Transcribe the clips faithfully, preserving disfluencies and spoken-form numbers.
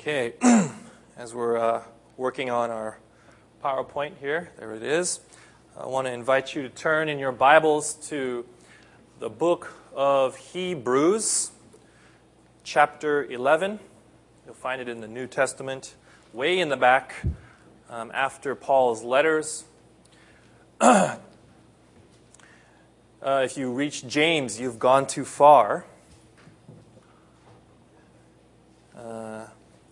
Okay, as we're uh, working on our PowerPoint here, there it is. I want to invite you to turn in your Bibles to the book of Hebrews, chapter eleven. You'll find it in the New Testament, way in the back, um, after Paul's letters. uh, if you reach James, you've gone too far. Uh,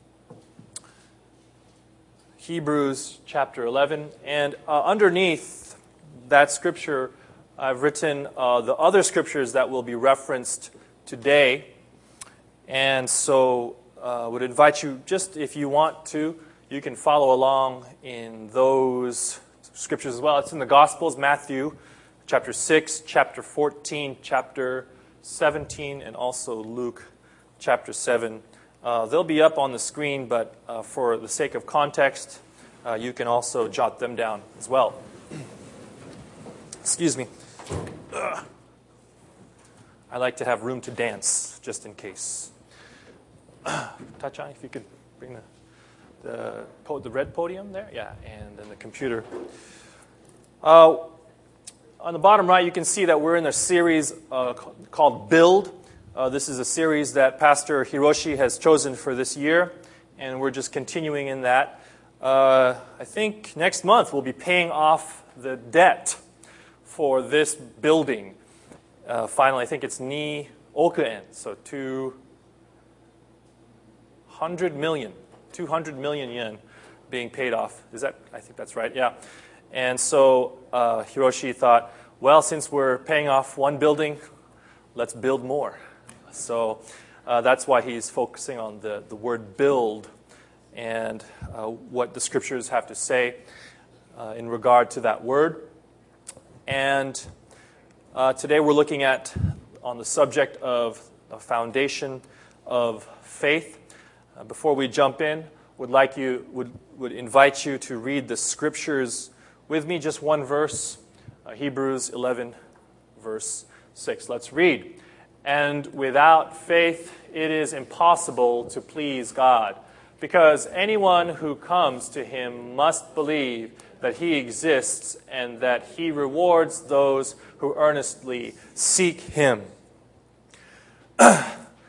Hebrews chapter eleven, and uh, underneath that scripture, I've written uh, the other scriptures that will be referenced today. And so I uh, would invite you, just if you want to, you can follow along in those scriptures as well. It's in the Gospels, Matthew chapter six, chapter fourteen, chapter seventeen, and also Luke chapter seven. Uh, they'll be up on the screen, but uh, for the sake of context, uh, you can also jot them down as well. Excuse me. Ugh. I like to have room to dance, just in case. Touch on, if you could bring the the, po- the red podium there. Yeah, and then the computer. Uh, on the bottom right, you can see that we're in a series uh, called Build. Uh, this is a series that Pastor Hiroshi has chosen for this year, and we're just continuing in that. Uh, I think next month we'll be paying off the debt for this building. Uh, finally, I think it's ni okuen, so two hundred million, two hundred million yen being paid off. Is that? I think that's right. Yeah. And so uh, Hiroshi thought, well, since we're paying off one building, let's build more. So uh, that's why he's focusing on the, the word build and uh, what the scriptures have to say uh, in regard to that word. And uh, today we're looking at on the subject of the foundation of faith. Uh, before we jump in, would like you would would invite you to read the scriptures with me, just one verse, uh, Hebrews eleven, verse six. Let's read. And without faith, it is impossible to please God, because anyone who comes to him must believe that he exists and that he rewards those who earnestly seek him. uh,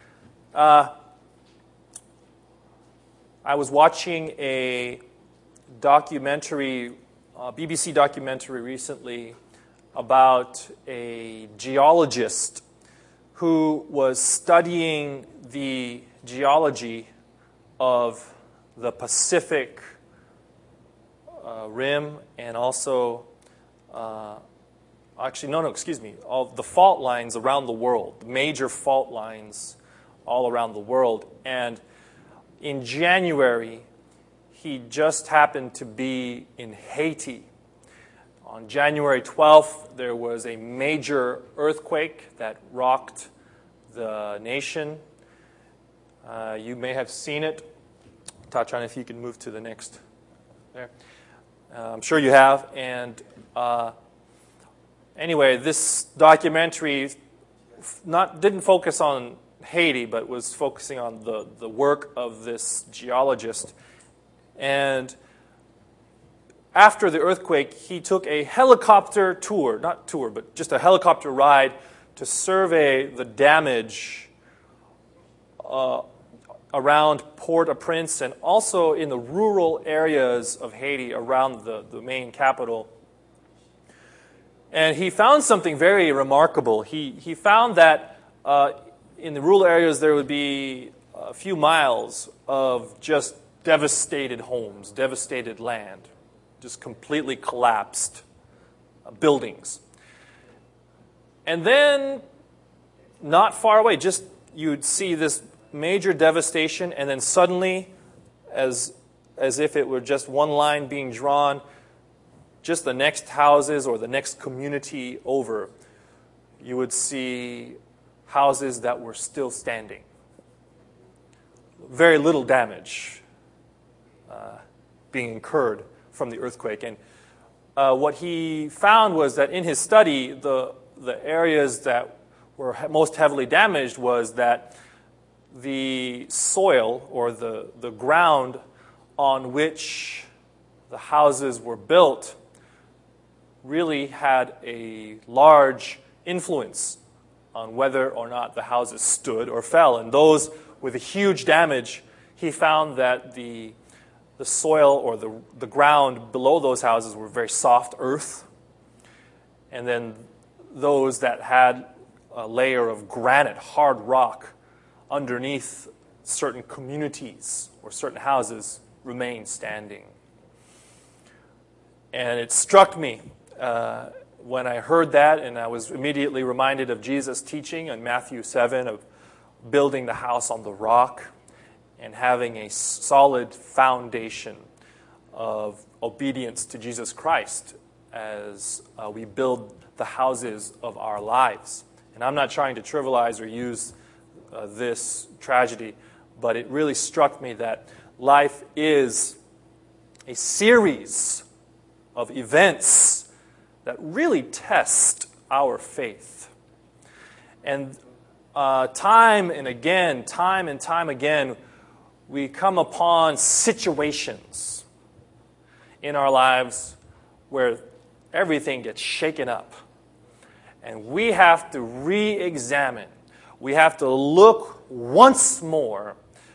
I was watching a documentary, a B B C documentary recently about a geologist who was studying the geology of the Pacific uh, Rim and also, uh, actually, no, no, excuse me, all the fault lines around the world, major fault lines all around the world. And in January, he just happened to be in Haiti. On January twelfth, there was a major earthquake that rocked the nation. Uh, you may have seen it. Tachan, if you can move to the next. There. Uh, I'm sure you have. And uh, anyway, this documentary not didn't focus on Haiti, but was focusing on the, the work of this geologist. And after the earthquake, he took a helicopter tour, not tour, but just a helicopter ride to survey the damage uh, around Port-au-Prince and also in the rural areas of Haiti around the, the main capital. And he found something very remarkable. He, he found that uh, in the rural areas there would be a few miles of just devastated homes, devastated land. Just completely collapsed uh, buildings. And then, not far away, just you'd see this major devastation, and then suddenly, as as if it were just one line being drawn, just the next houses or the next community over, you would see houses that were still standing. Very little damage uh, being incurred from the earthquake. And uh, what he found was that in his study, the the areas that were most heavily damaged was that the soil or the, the ground on which the houses were built really had a large influence on whether or not the houses stood or fell. And those with a huge damage, he found that the, the soil or the, the ground below those houses were very soft earth. And then those that had a layer of granite, hard rock, underneath certain communities or certain houses remained standing. And it struck me uh, when I heard that, and I was immediately reminded of Jesus' teaching in Matthew seven of building the house on the rock and having a solid foundation of obedience to Jesus Christ as uh, we build the houses of our lives. And I'm not trying to trivialize or use uh, this tragedy, but it really struck me that life is a series of events that really test our faith. And uh, time and again, time and time again, we come upon situations in our lives where everything gets shaken up. And we have to re-examine. We have to look once more.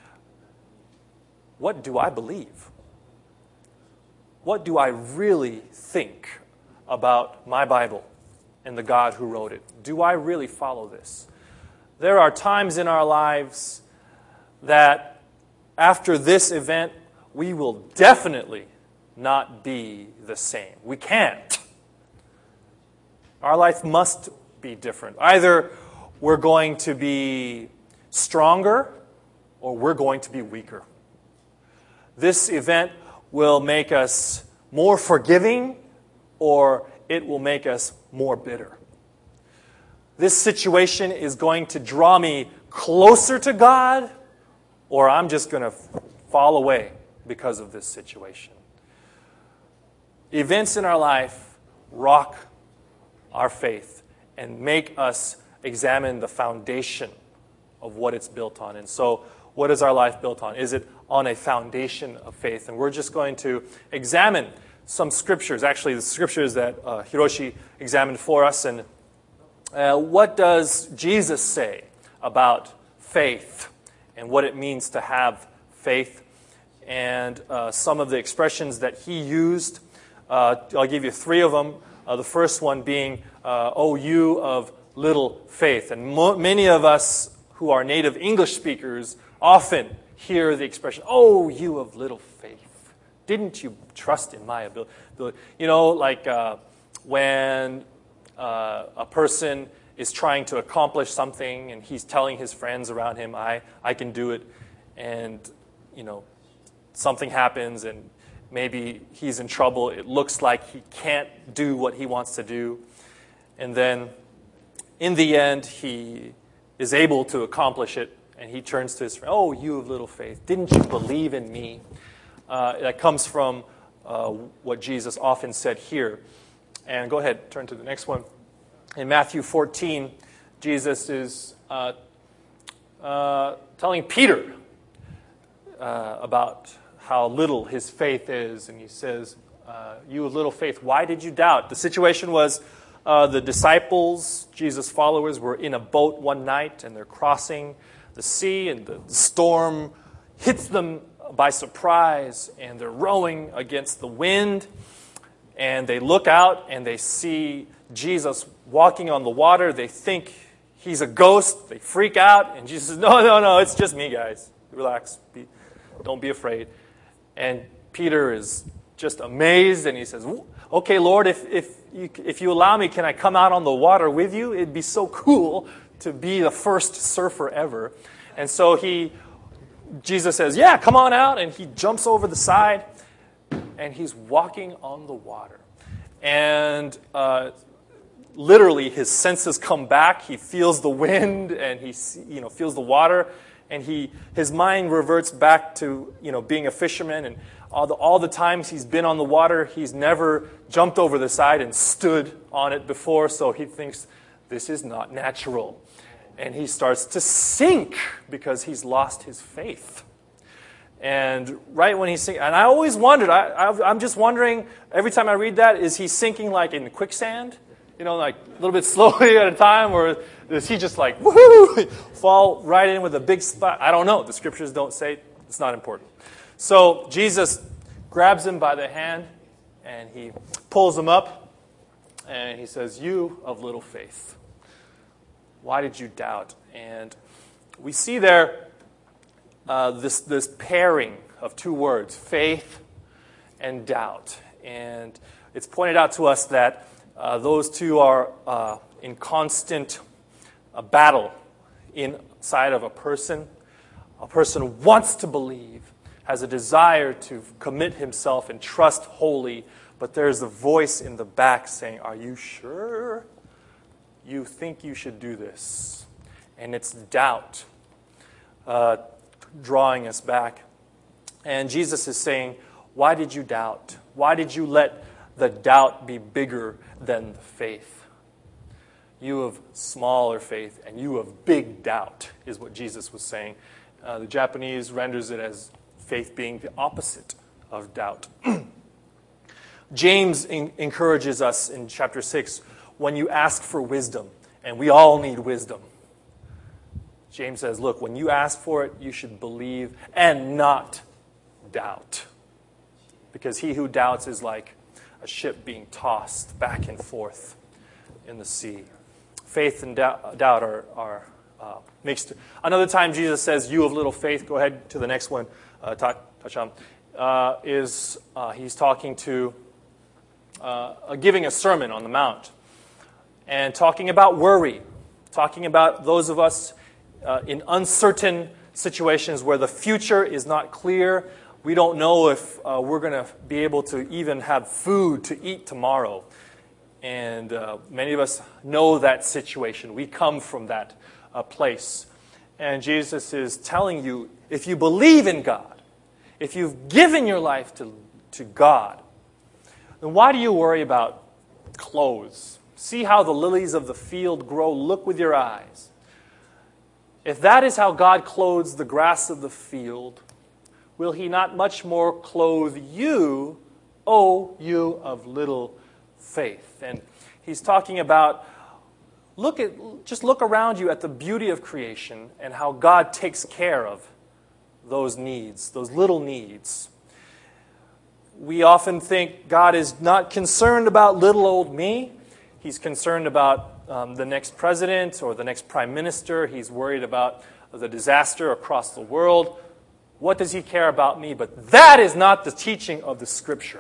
What do I believe? What do I really think about my Bible and the God who wrote it? Do I really follow this? There are times in our lives that after this event, we will definitely not be the same. We can't. Our life must be different. Either we're going to be stronger or we're going to be weaker. This event will make us more forgiving or it will make us more bitter. This situation is going to draw me closer to God or I'm just going to fall away because of this situation. Events in our life rock our faith and make us examine the foundation of what it's built on. And so, what is our life built on? Is it on a foundation of faith? And we're just going to examine some scriptures, actually the scriptures that uh, Hiroshi examined for us. And uh, what does Jesus say about faith and what it means to have faith? And uh, some of the expressions that he used. Uh, I'll give you three of them. Uh, the first one being, uh, "O you of little faith." And mo- many of us who are native English speakers often hear the expression, "Oh, you of little faith. Didn't you trust in my ability?" You know, like uh, when uh, a person is trying to accomplish something and he's telling his friends around him, I, I can do it. And, you know, something happens and maybe he's in trouble. It looks like he can't do what he wants to do. And then in the end, he is able to accomplish it. And he turns to his friend, "Oh, you of little faith, didn't you believe in me?" Uh, that comes from uh, what Jesus often said here. And go ahead, turn to the next one. In Matthew fourteen, Jesus is uh, uh, telling Peter uh, about how little his faith is. And he says, uh, "You of little faith, why did you doubt?" The situation was uh, the disciples, Jesus' followers, were in a boat one night and they're crossing the sea, and the storm hits them by surprise, and they're rowing against the wind, and they look out and they see Jesus walking on the water. They think he's a ghost. They freak out, and Jesus says, "No, no, no, it's just me, guys. Relax. Be, don't be afraid." And Peter is just amazed, and he says, "Okay, Lord, if if you, if you allow me, can I come out on the water with you? It'd be so cool to be the first surfer ever." And so he, Jesus says, "Yeah, come on out." And he jumps over the side, and he's walking on the water. And uh, literally, his senses come back. He feels the wind, and he, you know, feels the water, and he, his mind reverts back to, you know, being a fisherman. And all the, all the times he's been on the water, he's never jumped over the side and stood on it before. So he thinks this is not natural. and he starts to sink because he's lost his faith. And right when he's sinking, and I always wondered, I, I, I'm just wondering, every time I read that, is he sinking like in quicksand? You know, like a little bit slowly at a time, or does he just like, woohoo, fall right in with a big spot? I don't know. The scriptures don't say. It's not important. So Jesus grabs him by the hand, and he pulls him up, and he says, "You of little faith, why did you doubt?" And we see there uh, this, this pairing of two words, faith and doubt. And it's pointed out to us that uh, those two are uh, in constant uh, battle inside of a person. A person wants to believe, has a desire to commit himself and trust wholly, but there's a voice in the back saying, "Are you sure you think you should do this?" And it's doubt uh, drawing us back. And Jesus is saying, why did you doubt? Why did you let the doubt be bigger than the faith? You of smaller faith and you of big doubt is what Jesus was saying. Uh, the Japanese renders it as faith being the opposite of doubt. James in- encourages us in chapter six, when you ask for wisdom, and we all need wisdom. James says, look, when you ask for it, you should believe and not doubt. Because he who doubts is like a ship being tossed back and forth in the sea. Faith and doubt, doubt are, are uh, mixed. Another time Jesus says, "You of little faith," go ahead to the next one, uh, Tacham, uh, is uh, he's talking to, uh, giving a sermon on the Mount and talking about worry, talking about those of us uh, in uncertain situations where the future is not clear. We don't know if uh, we're going to be able to even have food to eat tomorrow. And uh, many of us know that situation. We come from that uh, place. And Jesus is telling you, if you believe in God, if you've given your life to, to God, then why do you worry about clothes? See how the lilies of the field grow. Look with your eyes. If that is how God clothes the grass of the field, will he not much more clothe you, O you of little faith? And he's talking about, look at, just look around you at the beauty of creation and how God takes care of those needs, those little needs. We often think God is not concerned about little old me. He's concerned about um, the next president or the next prime minister. He's worried about the disaster across the world. What does he care about me? But that is not the teaching of the Scripture.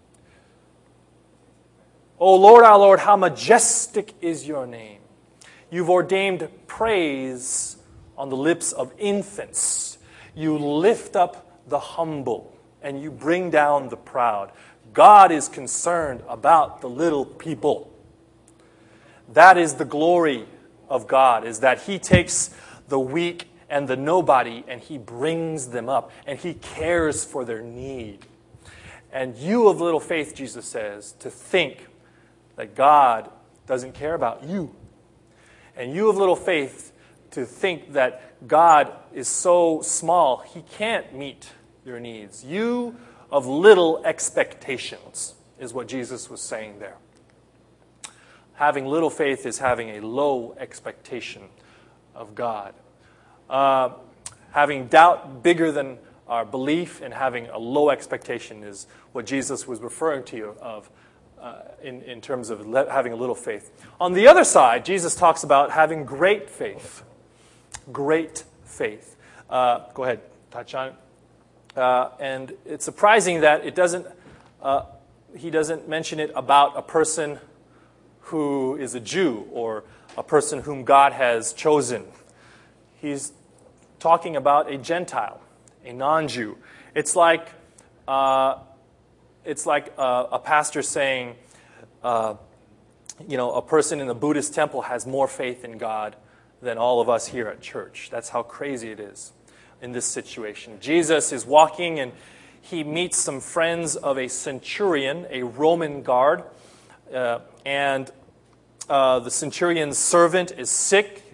O Lord, our Lord, how majestic is your name. You've ordained praise on the lips of infants. You lift up the humble and you bring down the proud. God is concerned about the little people. That is the glory of God, is that he takes the weak and the nobody, and he brings them up, and he cares for their need. And you of little faith, Jesus says, to think that God doesn't care about you. And you of little faith, to think that God is so small, he can't meet your needs. You of little expectations, is what Jesus was saying there. Having little faith is having a low expectation of God. Uh, having doubt bigger than our belief and having a low expectation is what Jesus was referring to you of uh, in, in terms of le- having a little faith. On the other side, Jesus talks about having great faith. Great faith. Uh, go ahead, Tachan. Uh, and it's surprising that it doesn't. Uh, he doesn't mention it about a person who is a Jew or a person whom God has chosen. He's talking about a Gentile, a non-Jew. It's like uh, it's like a, a pastor saying, uh, you know, a person in the Buddhist temple has more faith in God than all of us here at church. That's how crazy it is in this situation. Jesus is walking and he meets some friends of a centurion, a Roman guard, uh, and uh, the centurion's servant is sick.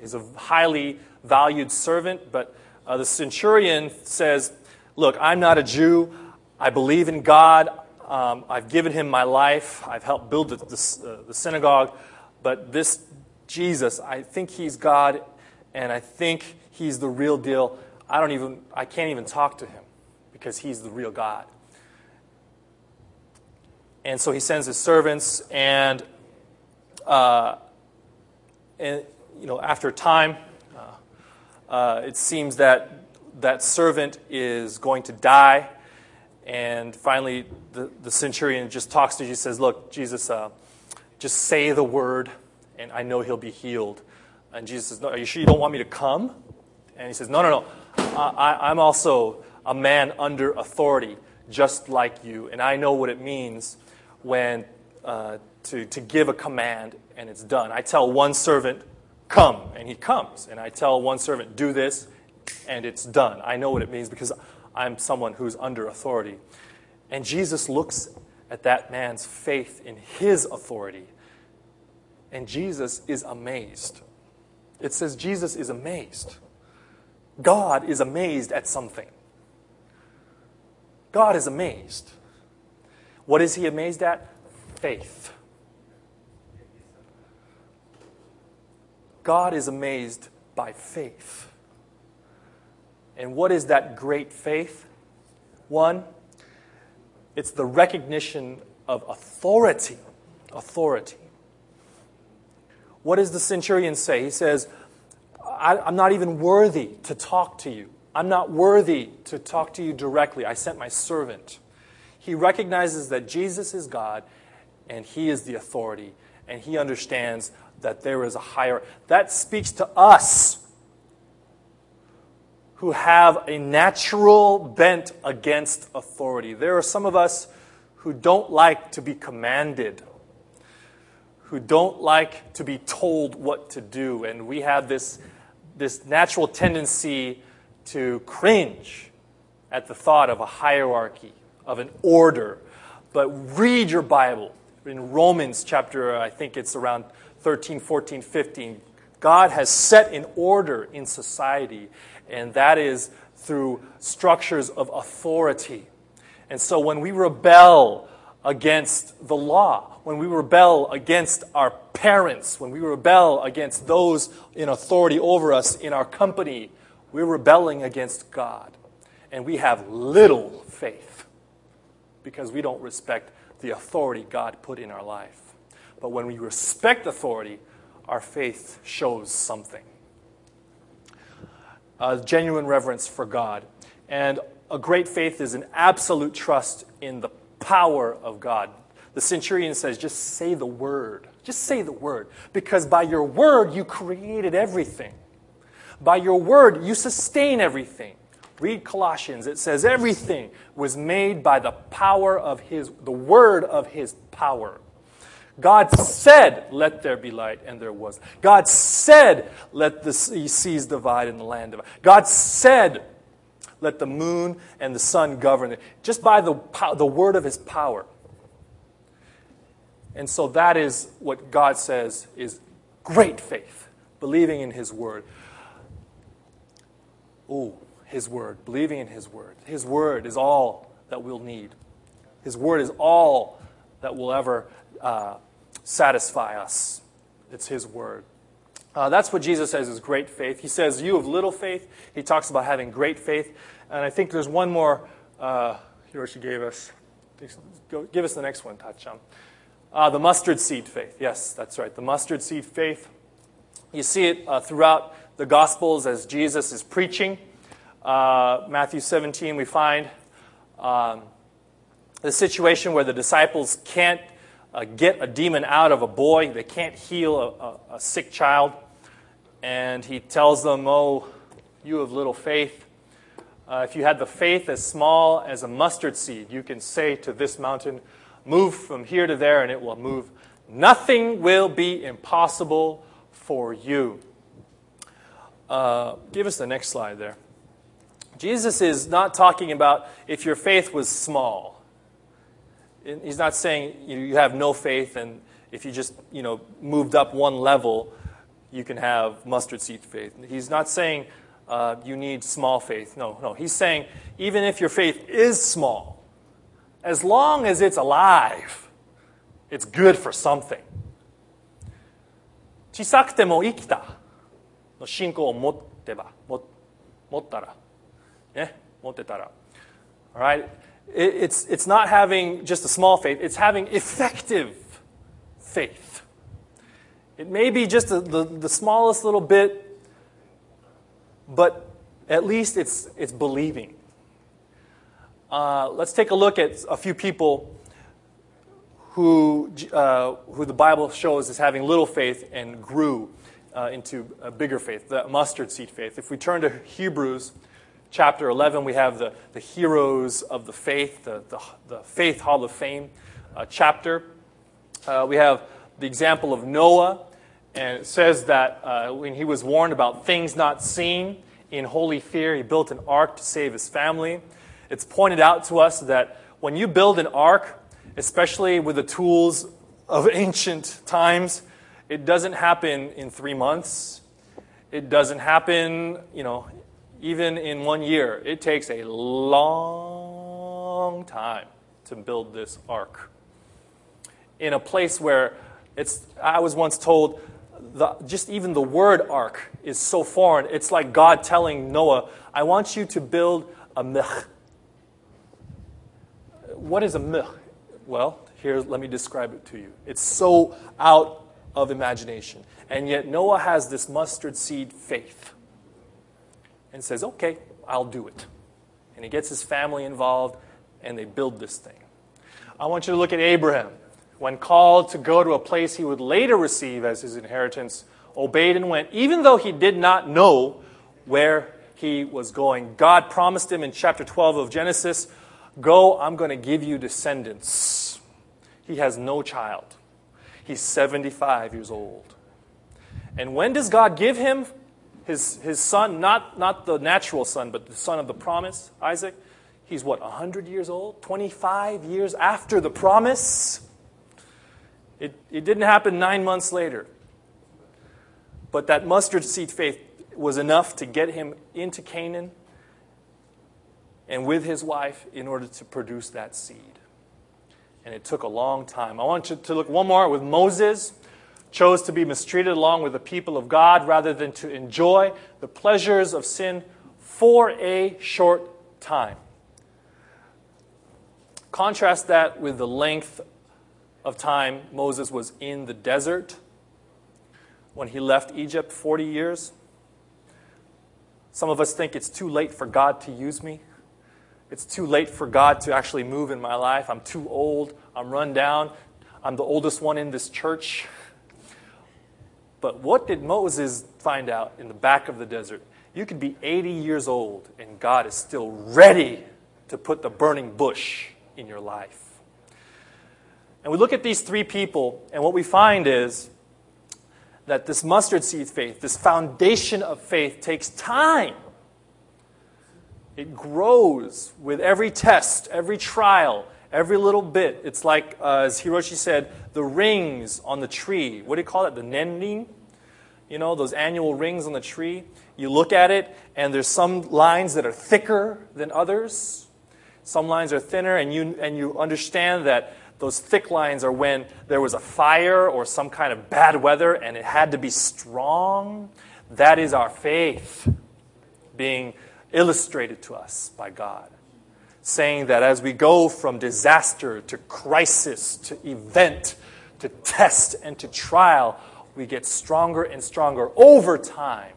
He's a highly valued servant, but uh, the centurion says, look, I'm not a Jew. I believe in God. Um, I've given him my life. I've helped build the, the, uh, the synagogue. But this Jesus, I think he's God, and I think he's the real deal. I don't even, I can't even talk to him because he's the real God. And so he sends his servants, and, uh, and you know, after time, uh, uh, it seems that that servant is going to die. And finally, the, the centurion just talks to Jesus, says, look, Jesus, uh, just say the word, and I know he'll be healed. And Jesus says, no, are you sure you don't want me to come? And he says, no, no, no. I, I'm also a man under authority, just like you. And I know what it means when uh, to, to give a command, and it's done. I tell one servant, come, and he comes. And I tell one servant, do this, and it's done. I know what it means because I'm someone who's under authority. And Jesus looks at that man's faith in his authority, and Jesus is amazed. It says Jesus is amazed. God is amazed at something. God is amazed. What is he amazed at? Faith. God is amazed by faith. And what is that great faith? One, it's the recognition of authority. Authority. What does the centurion say? He says, I, I'm not even worthy to talk to you. I'm not worthy to talk to you directly. I sent my servant. He recognizes that Jesus is God and he is the authority. And he understands that there is a higher. That speaks to us who have a natural bent against authority. There are some of us who don't like to be commanded, who don't like to be told what to do. And we have this, this natural tendency to cringe at the thought of a hierarchy, of an order. But read your Bible. In Romans chapter, I think it's around thirteen, fourteen, fifteen, God has set an order in society, and that is through structures of authority. And so when we rebel against the law, when we rebel against our parents, when we rebel against those in authority over us in our company, we're rebelling against God. And we have little faith because we don't respect the authority God put in our life. But when we respect authority, our faith shows something. A genuine reverence for God. And a great faith is an absolute trust in the power of God. The centurion says, just say the word. Just say the word. Because by your word, you created everything. By your word, you sustain everything. Read Colossians. It says everything was made by the power of his, the word of his power. God said, let there be light, and there was. God said, let the seas divide and the land divide. God said, let the moon and the sun govern it. Just by the, the word of his power. And so that is what God says is great faith, believing in his word. Ooh. His word, believing in his word. His word is all that we'll need. His word is all that will ever uh, satisfy us. It's his word. Uh, that's what Jesus says is great faith. He says, you have little faith. He talks about having great faith. And I think there's one more uh, Hiroshi gave us. Go, give us the next one, Tachan. Uh, the mustard seed faith. Yes, that's right. The mustard seed faith. You see it uh, throughout the Gospels as Jesus is preaching. Uh, Matthew seventeen, we find um, the situation where the disciples can't uh, get a demon out of a boy. They can't heal a, a, a sick child. And he tells them, oh, you have little faith. Uh, if you had the faith as small as a mustard seed, you can say to this mountain, move from here to there, and it will move. Nothing will be impossible for you. Uh, give us the next slide there. Jesus is not talking about if your faith was small. He's not saying you have no faith and if you just, you know, moved up one level, you can have mustard seed faith. He's not saying uh, you need small faith. No, no. He's saying even if your faith is small, as long as it's alive, it's good for something. 小さくても生きたの信仰を持ってば、持ったら、ね、持ってたら。All right? It's, it's not having just a small faith, it's having effective faith. It may be just a, the, the smallest little bit, but at least it's, it's believing. Uh, let's take a look at a few people who, uh, who the Bible shows as having little faith and grew uh, into a bigger faith, the mustard seed faith. If we turn to Hebrews chapter eleven, we have the, the heroes of the faith, the, the, the Faith Hall of Fame uh, chapter. Uh, we have the example of Noah, and it says that uh, when he was warned about things not seen, in holy fear, he built an ark to save his family. It's pointed out to us that when you build an ark, especially with the tools of ancient times, it doesn't happen in three months. It doesn't happen, you know, even in one year. It takes a long time to build this ark. In a place where it's, I was once told, the, just even the word ark is so foreign. It's like God telling Noah, I want you to build a mech. What is a mech? Well, here, let me describe it to you. It's so out of imagination. And yet Noah has this mustard seed faith and says, okay, I'll do it. And he gets his family involved, and they build this thing. I want you to look at Abraham. When called to go to a place he would later receive as his inheritance, obeyed and went, even though he did not know where he was going. God promised him in chapter twelve of Genesis, go, I'm going to give you descendants. He has no child. He's seventy-five years old. And when does God give him his, his son? Not, not the natural son, but the son of the promise, Isaac. He's what, one hundred years old? twenty-five years after the promise? It, it didn't happen nine months later. But that mustard seed faith was enough to get him into Canaan and with his wife in order to produce that seed. And it took a long time. I want you to look one more with Moses. Chose to be mistreated along with the people of God rather than to enjoy the pleasures of sin for a short time. Contrast that with the length of time Moses was in the desert when he left Egypt, forty years. Some of us think it's too late for God to use me. It's too late for God to actually move in my life. I'm too old. I'm run down. I'm the oldest one in this church. But what did Moses find out in the back of the desert? You could be eighty years old and God is still ready to put the burning bush in your life. And we look at these three people, and what we find is that this mustard seed faith, this foundation of faith, takes time. It grows with every test, every trial, every little bit. It's like, uh, as Hiroshi said, the rings on the tree. What do you call it? The nenrin? You know, those annual rings on the tree. You look at it, and there's some lines that are thicker than others. Some lines are thinner, and you and you understand that those thick lines are when there was a fire or some kind of bad weather and it had to be strong. That is our faith being illustrated to us by God. Saying that as we go from disaster to crisis to event to test and to trial, we get stronger and stronger over time.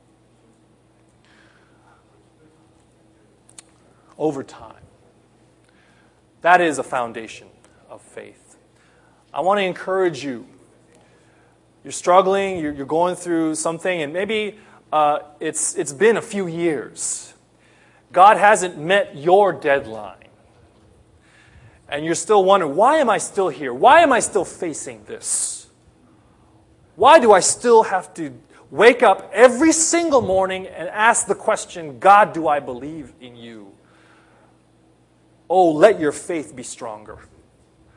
Over time. That is a foundation of faith. I want to encourage you. You're struggling, you're, you're going through something, and maybe uh, it's it's been a few years. God hasn't met your deadline. And you're still wondering, why am I still here? Why am I still facing this? Why do I still have to wake up every single morning and ask the question, God, do I believe in you? Oh, let your faith be stronger.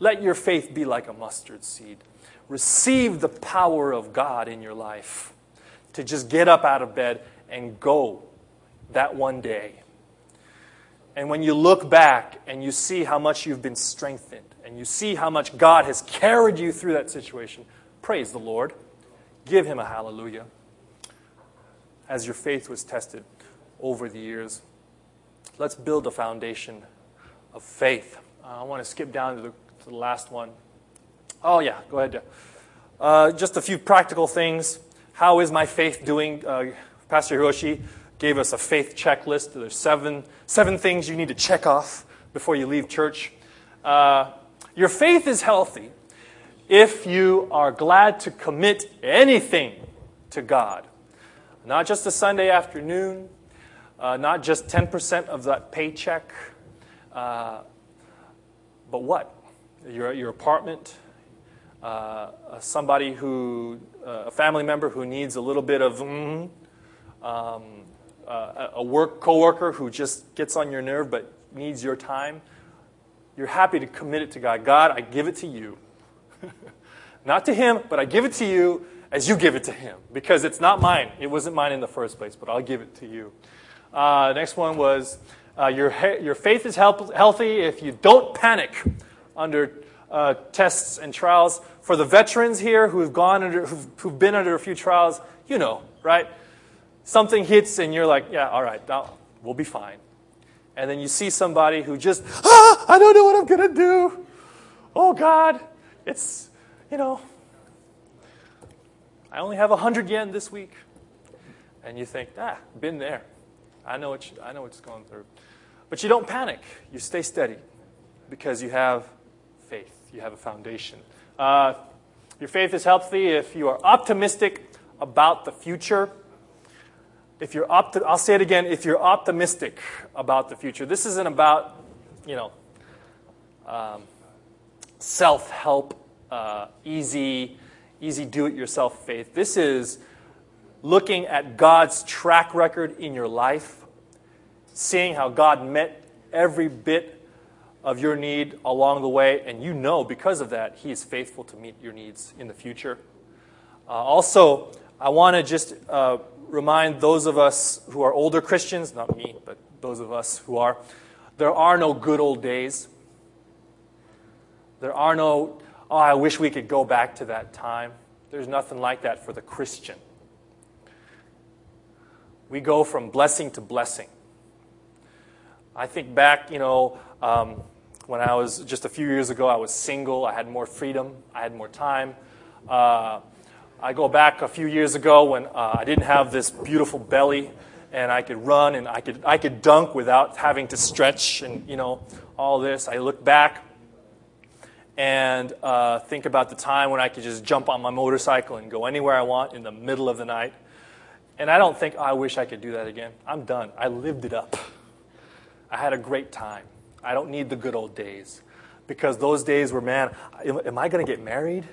Let your faith be like a mustard seed. Receive the power of God in your life to just get up out of bed and go that one day. And when you look back and you see how much you've been strengthened and you see how much God has carried you through that situation, praise the Lord. Give Him a hallelujah as your faith was tested over the years. Let's build a foundation of faith. Uh, I want to skip down to the, to the last one. Oh, yeah, go ahead. Uh, just a few practical things. How is my faith doing? Uh, Pastor Hiroshi gave us a faith checklist. There's seven, seven things you need to check off before you leave church. Uh, your faith is healthy if you are glad to commit anything to God. Not just a Sunday afternoon, uh, not just ten percent of that paycheck, uh, but what? Your, your apartment, uh, somebody who, uh, a family member who needs a little bit of, mm, um, uh, a work coworker who just gets on your nerve but needs your time. You're happy to commit it to God. God, I give it to you. Not to Him, but I give it to you as you give it to Him. Because it's not mine. It wasn't mine in the first place, but I'll give it to you. Uh, next one was, uh, your, your faith is help, healthy if you don't panic under uh, tests and trials. For the veterans here who've gone under, who've, who've been under a few trials, you know, right? Something hits and you're like, yeah, all right, I'll, we'll be fine. And then you see somebody who just, ah, I don't know what I'm going to do. Oh, God, it's, you know, I only have one hundred yen this week. And you think, ah, been there. I know what you, I know what it's going through. But you don't panic. You stay steady because you have faith. You have a foundation. Uh, your faith is healthy if you are optimistic about the future. If you're opti- I'll say it again. If you're optimistic about the future, this isn't about, you know, um, self-help, uh, easy, easy do-it-yourself faith. This is looking at God's track record in your life, seeing how God met every bit of your need along the way, and you know because of that, He is faithful to meet your needs in the future. Uh, also, I want to just uh, remind those of us who are older Christians, not me, but those of us who are, there are no good old days. There are no, oh, I wish we could go back to that time. There's nothing like that for the Christian. We go from blessing to blessing. I think back, you know, um, when I was, just a few years ago, I was single. I had more freedom. I had more time. Uh, I go back a few years ago when uh, I didn't have this beautiful belly and I could run and I could I could dunk without having to stretch and, you know, all this. I look back and uh, think about the time when I could just jump on my motorcycle and go anywhere I want in the middle of the night. And I don't think, oh, I wish I could do that again. I'm done. I lived it up. I had a great time. I don't need the good old days. Because those days were, man, am, am I going to get married?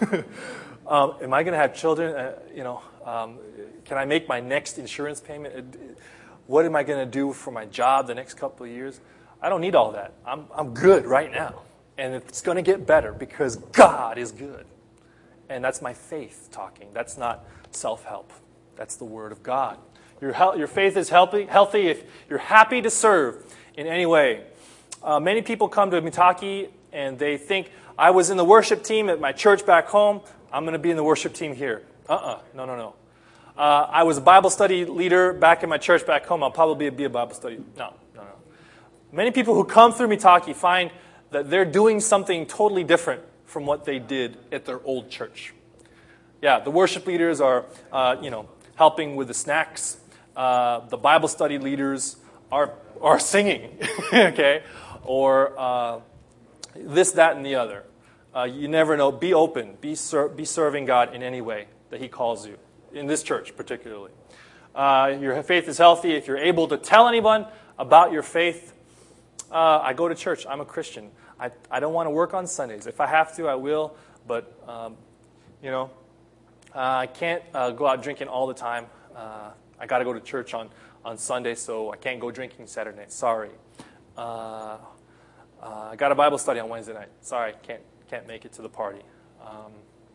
um, am I going to have children? Uh, you know, um, can I make my next insurance payment? What am I going to do for my job the next couple of years? I don't need all that. I'm, I'm good right now. And it's going to get better because God is good. And that's my faith talking. That's not self-help. That's the Word of God. Your, your faith is healthy, healthy if you're happy to serve in any way. Uh, many people come to Mitaki and they think, I was in the worship team at my church back home. I'm going to be in the worship team here. Uh-uh. No, no, no. Uh, I was a Bible study leader back in my church back home. I'll probably be a Bible study. No, no, no. Many people who come through Mitaki find that they're doing something totally different from what they did at their old church. Yeah, the worship leaders are, uh, you know, helping with the snacks. Uh, the Bible study leaders are are singing, okay, or uh, this, that, and the other. Uh, you never know. Be open. Be ser- be serving God in any way that He calls you, in this church particularly. Uh, your faith is healthy if you're able to tell anyone about your faith. Uh, I go to church. I'm a Christian. I, I don't want to work on Sundays. If I have to, I will, but, um, you know, uh, I can't uh, go out drinking all the time. Uh, I got to go to church on, on Sunday, so I can't go drinking Saturday. Sorry. Uh, Uh, I got a Bible study on Wednesday night. Sorry, can't can't make it to the party. Um,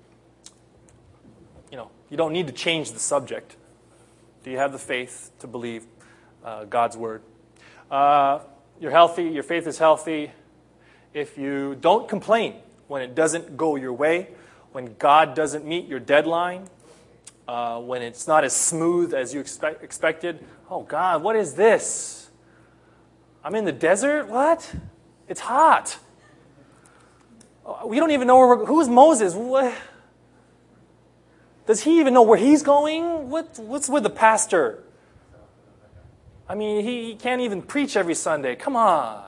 you know, you don't need to change the subject. Do you have the faith to believe uh, God's word? Uh, you're healthy. Your faith is healthy. If you don't complain when it doesn't go your way, when God doesn't meet your deadline, uh, when it's not as smooth as you expect, expected. Oh, God, what is this? I'm in the desert? What? It's hot. We don't even know where we're... Who's Moses? What? Does he even know where he's going? What, what's with the pastor? I mean, he, he can't even preach every Sunday. Come on.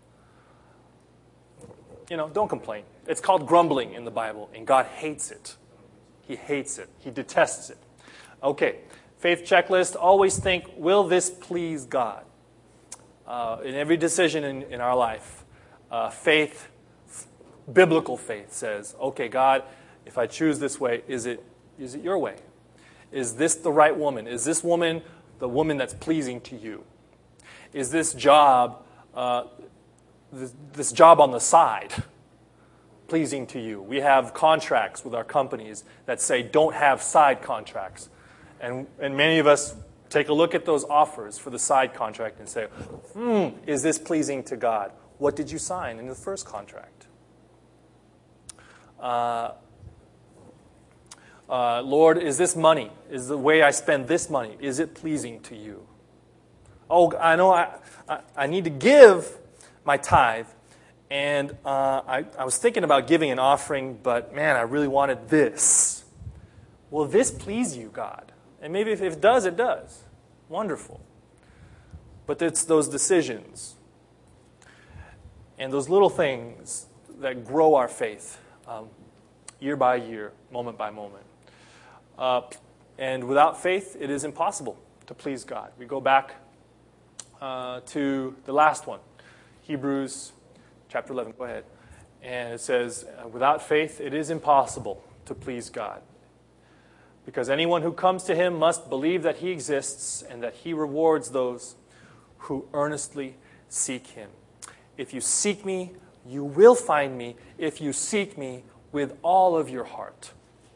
You know, don't complain. It's called grumbling in the Bible, and God hates it. He hates it. He detests it. Okay, faith checklist. Always think, will this please God? Uh, in every decision in, in our life, uh, faith, biblical faith says, okay, God, if I choose this way, is it is it your way? Is this the right woman? Is this woman the woman that's pleasing to you? Is this job, uh, this, this job on the side, pleasing to you? We have contracts with our companies that say don't have side contracts. And, and many of us take a look at those offers for the side contract and say, hmm, is this pleasing to God? What did you sign in the first contract? Uh, uh, Lord, is this money, is the way I spend this money, is it pleasing to you? Oh, I know I, I, I need to give my tithe, and uh, I, I was thinking about giving an offering, but man, I really wanted this. Will this please you, God? And maybe if it does, it does. Wonderful. But it's those decisions and those little things that grow our faith um, year by year, moment by moment. Uh, and without faith, it is impossible to please God. We go back uh, to the last one, Hebrews chapter eleven. Go ahead. And it says, without faith, it is impossible to please God. Because anyone who comes to him must believe that he exists and that he rewards those who earnestly seek him. If you seek me, you will find me if you seek me with all of your heart.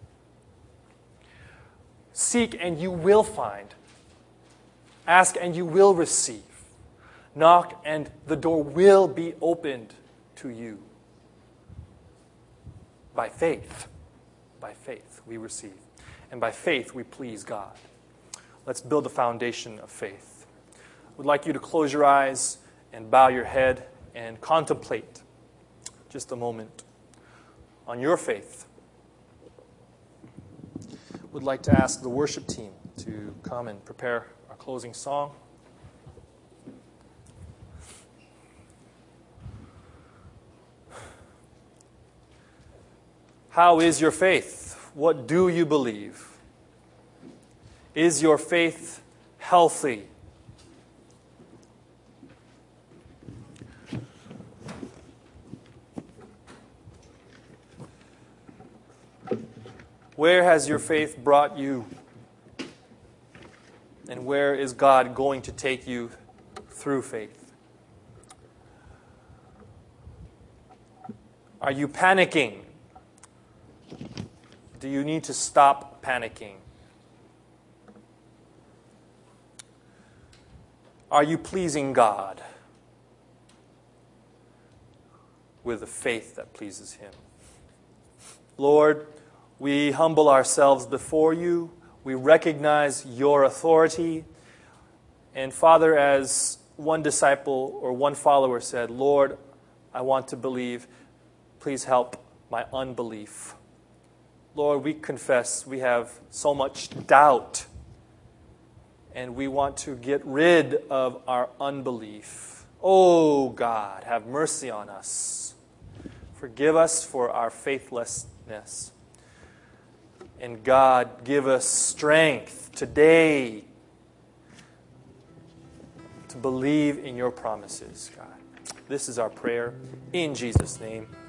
Seek and you will find. Ask and you will receive. Knock and the door will be opened to you. By faith. By faith we receive. And by faith we please God. Let's build the foundation of faith. I would like you to close your eyes and bow your head and contemplate just a moment on your faith. Would like to ask the worship team to come and prepare our closing song. How is your faith? What do you believe? Is your faith healthy? Where has your faith brought you? And where is God going to take you through faith? Are you panicking? Do you need to stop panicking? Are you pleasing God with a faith that pleases Him? Lord, we humble ourselves before you. We recognize your authority. And Father, as one disciple or one follower said, Lord, I want to believe. Please help my unbelief. Lord, we confess we have so much doubt. And we want to get rid of our unbelief. Oh God, have mercy on us. Forgive us for our faithlessness. And God, give us strength today to believe in your promises, God. This is our prayer in Jesus' name.